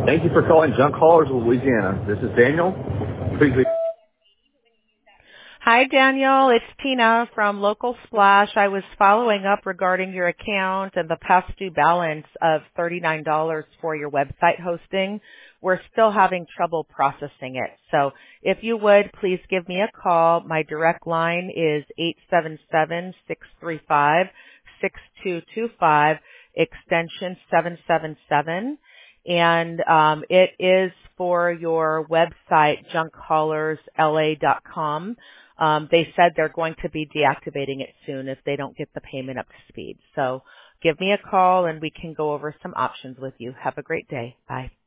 Thank you for calling Junk Haulers of Louisiana. This is Daniel. Please leave. Hi, Daniel. It's Tina from Local Splash. I was following up regarding your account and the past due balance of $39 for your website hosting. We're still having trouble processing it. So if you would, please give me a call. My direct line is 877-635-6225, extension 777. And it is for your website, junkhaulersla.com. They said they're going to be deactivating it soon if they don't get the payment up to speed. So give me a call and we can go over some options with you. Have a great day. Bye.